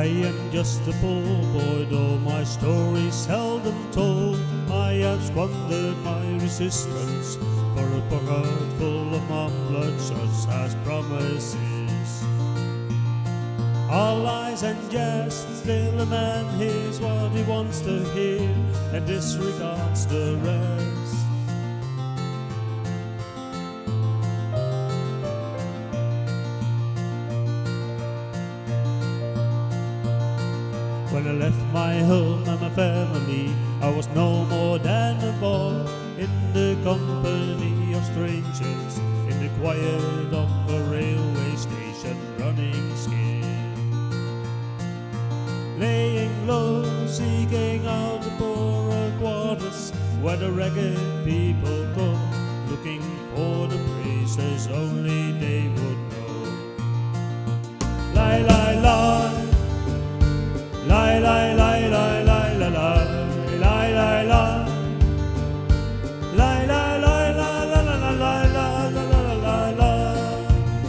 I am just a poor boy, though my story's seldom told. I have squandered my resistance for a pocket full of mum-blood such as promises. All lies and jest, still a man hears what he wants to hear and disregards the rest. When I left my home and my family, I was no more than a boy in the company of strangers, in the quiet of a railway station, running scared, laying low, seeking out the poorer quarters where the ragged people go, looking for the praises only they would know. Lie, lie, lie. Lie, lie, lie, lie, lie, lie, lie, lie, lie, lie. Lie, lie, lie, lie, lie, lie, lie, lie, lie, lie, lie.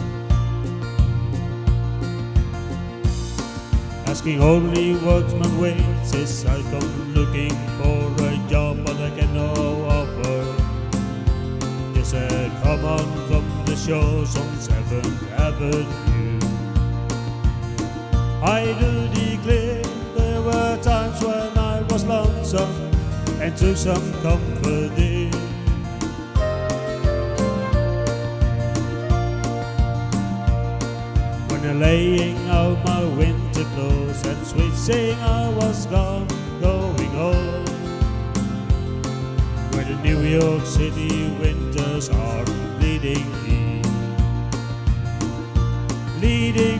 Asking only workman wages, I come looking for a job, but I get no offer. They said, come on from the shores on 7th Avenue. I do declare there were times when I was lonesome and took some comfort in. When I'm laying out my winter clothes and switching, I was gone, going home, where the New York City winters are bleeding me, leading